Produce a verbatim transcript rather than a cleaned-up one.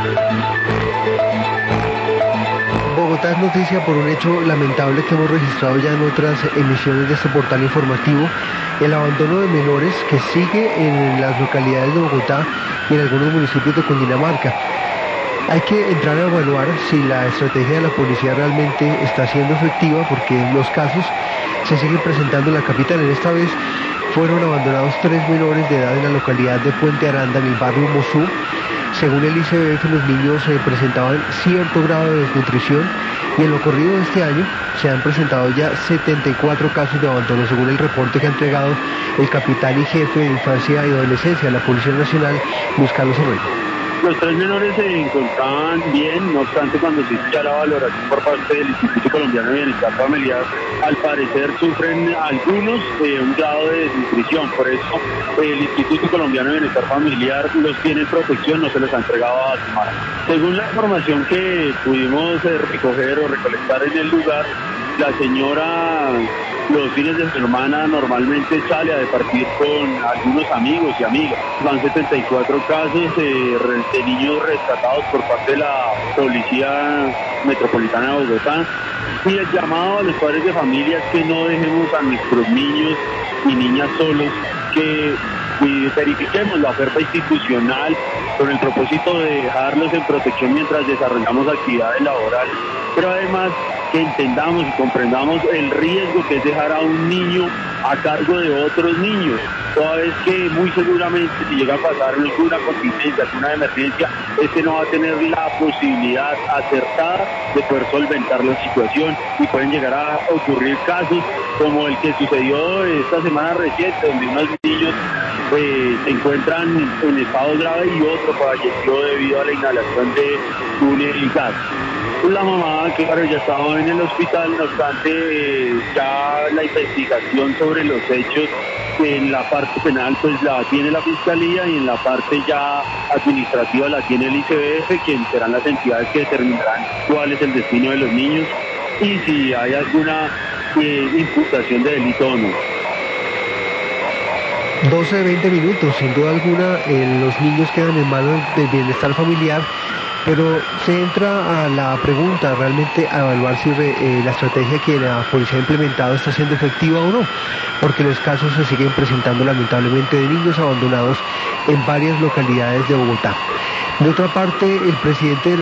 Bogotá es noticia por un hecho lamentable que hemos registrado ya en otras emisiones de este portal informativo: el abandono de menores que sigue en las localidades de Bogotá y en algunos municipios de Cundinamarca. Hay que entrar a evaluar si la estrategia de la policía realmente está siendo efectiva, porque los casos se siguen presentando en la capital. En esta vez fueron abandonados tres menores de edad en la localidad de Puente Aranda, en el barrio Mosú. Según el I C B F, los niños eh, presentaban cierto grado de desnutrición, y en lo corrido de este año se han presentado ya setenta y cuatro casos de abandono, según el reporte que ha entregado el capitán y jefe de Infancia y Adolescencia de la Policía Nacional, Luis Carlos Orrego. Los tres menores se encontraban bien, no obstante, cuando se hizo ya la valoración por parte del Instituto Colombiano de Bienestar Familiar, al parecer sufren algunos de un grado de desnutrición. Por eso el Instituto Colombiano de Bienestar Familiar los tiene en protección, no se los ha entregado a Asimara. Según la información que pudimos recoger o recolectar en el lugar, la señora los fines de semana normalmente sale a departir con algunos amigos y amigas. Van setenta y cuatro casos eh, de niños rescatados por parte de la Policía Metropolitana de Bogotá. Y el llamado a los padres de familia es que no dejemos a nuestros niños y niñas solos, que y verifiquemos la oferta institucional con el propósito de dejarlos en protección mientras desarrollamos actividades laborales, pero además que entendamos y comprendamos el riesgo que es dejar a un niño a cargo de otros niños, toda vez que muy seguramente si llega a pasar alguna contingencia, alguna emergencia, este no va a tener la posibilidad acertada de poder solventar la situación, y pueden llegar a ocurrir casos como el que sucedió esta semana reciente, donde unos niños eh, se encuentran en estado grave y otro falleció debido a la inhalación de un gas. La mamá, claro, ya estaba en el hospital, no obstante, eh, ya la investigación sobre los hechos en la parte penal pues la tiene la Fiscalía, y en la parte ya administrativa la tiene el I C B F, quienes serán las entidades que determinarán cuál es el destino de los niños y si hay alguna eh, imputación de delito o no. doce, veinte minutos, sin duda alguna, eh, los niños quedan en manos del bienestar familiar, pero se entra a la pregunta realmente a evaluar si eh, la estrategia que la policía ha implementado está siendo efectiva o no, porque los casos se siguen presentando lamentablemente de niños abandonados en varias localidades de Bogotá. De otra parte, el presidente de